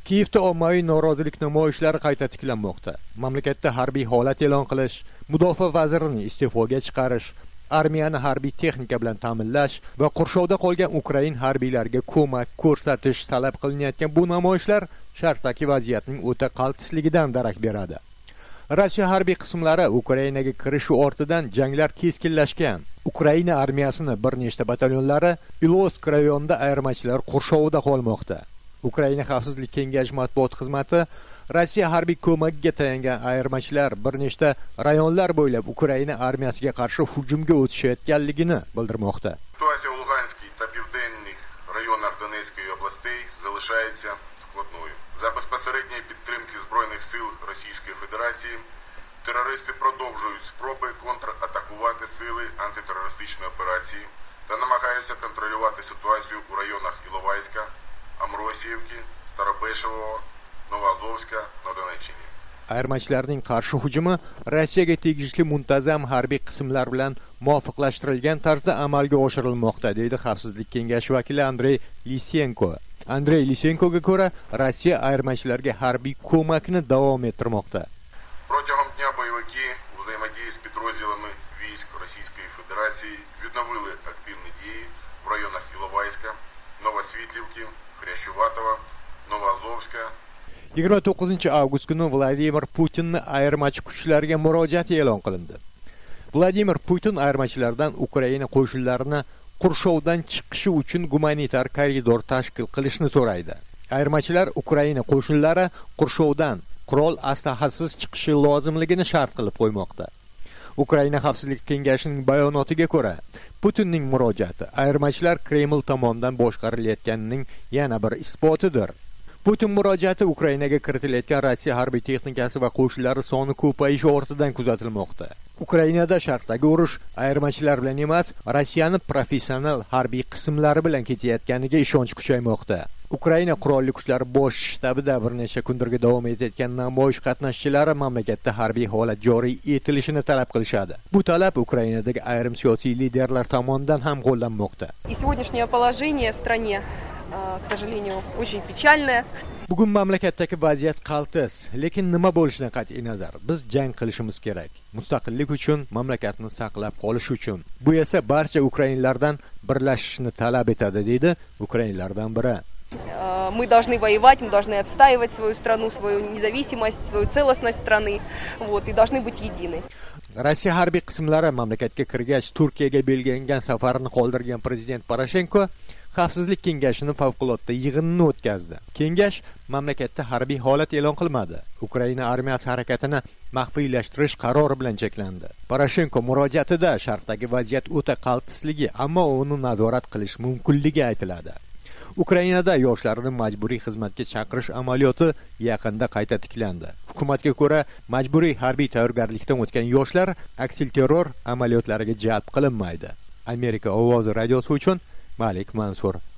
Kiyevda ommaviy norozilik namoyishlari qayta tiklanmoqda. Mamlakatda harbiy holat e'lon qilish, mudofaa vazirini iste'foga chiqarish, armiyani harbiy texnika bilan ta'minlash va qurshovda qolgan Ukrain harbiylariga ko'mak ko'rsatish talab qilinayotgan bu namoyishlar Sharqdagi vaziyatning o'ta qaltisligidan darak beradi. Rossiya harbiy qismlari Ukrainaga kirishi ortidan janglar keskinlashgan. Ukraina armiyasining bir nechta batalyonlari Ilovsk rayonida ayirmachilar qurshovida qolmoqda. Ukraina Xavfsizlik kengashi matbuot xizmati Rossiya harbiy ko'magiga tayangan ayirmachilar bir nechta rayonlar bo'ylab Ukraina armiyasiga qarshi hujumga o'tishayotganligini bildirmoqda. Ситуация в Луганській та південних районах Донецької областей залишається складною. За безпосередньої підтримки Збройних сил Російської Федерації терористи продовжують спроби контратакувати сили антитерористичної операції та намагаються контролювати ситуацію у районах Іловайська, Amrosiyevki, Starobeshevo, Novazovska na Donetchini. Ayirmachilarning qarshi hujumi Rossiyaga tegishli muntazam harbiy qismlar bilan muvofiqlashtirilgan tarzda amalga oshirilmoqda, deydi Xavfsizlik kengashi vakili Andrey Lisenko. Andrey Lisenkoga ko'ra, Rossiya ayirmachilarga harbiy ko'makni davom ettirmoqda. Протягом дня бойовики у взаємодії з підрозділами військ Російської Федерації відновили активні дії в районах Іловайська, Новосвітлівки, Хрящуватова, Novazovska. 29 avgust kuni Vladimir Putinning ayirmachi kuchlariga murojaati e'lon qilindi. Vladimir Putin ayirmachilardan Ukraina qo'shinlarini qurshovdan chiqishi uchun gumanitar koridor tashkil qilishni so'raydi. Ayirmachilar Ukraina qo'shinlari qurshovdan qurol aslahasiz chiqishi lozimligini shart qilib qo'ymoqda. Ukraina Xavfsizlik kengashining bayonotiga ko'ra, Putinning murojaati ayirmachilar Kreml tomonidan boshqarilayotganining yana bir isbotidir. Putin murojaati Ukrainaga kiritilayotgan Rossiya harbiy texnikasi va qo'shinlari soni ko'payishi ortidan kuzatilmoqda. Ukrainada Sharqdagi urush ayirmachilar bilan emas, Rossiyaning professional harbiy qismlari bilan ketayotganiga ishonch kuchaymoqda. Ukraina qurolli kuchlari bosh shtabida bir necha kundirga davom etayotgan namoyish qatnashchilari mamlakatda harbiy holat joriy etilishini talab qilishadi. Bu talab Ukrainadagi ayrim siyosiy liderlar tomonidan ham qo'llanmoqda. И сегодняшнее положение в стране, к сожалению, очень печальное. Bugun mamlakatdagi vaziyat qaltis, lekin nima bo'lishidan qat'iy nazar, biz jang qilishimiz kerak. Mustaqillik uchun, mamlakatni saqlab qolish uchun. Bu esa barcha ukrainlardan birlashishni talab etadi, deydi ukrainlardan biri. Мы должны воевать, мы должны отстаивать свою страну, свою независимость, свою целостность страны, и должны быть едины. Rossiya harbiy qismlari mamlakatga kirgach, Turkiyaga belgilangan safarini qoldirgan prezident Poroshenko Xavfsizlik kengashining favqulodda yig'inini o'tkazdi. Kengash mamlakatda harbiy holat e'lon qilmadi. Ukraina armiyasi harakatini maxfiylashtirish qarori bilan cheklandi. Poroshenko murojaatida Sharqdagi vaziyat o'ta qaltisligi, ammo uni nazorat qilish mumkinligi aytiladi. Ukrainada yoshlarni majburiy xizmatga chaqirish amaliyoti yaqinda qayta tiklandi. Hukumatga ko'ra, majburiy harbiy tayyorgarlikdan o'tgan yoshlar aksilterror amaliyotlariga jalb qilinmaydi. Amerika ovozi radiosi uchun Malik Mansur.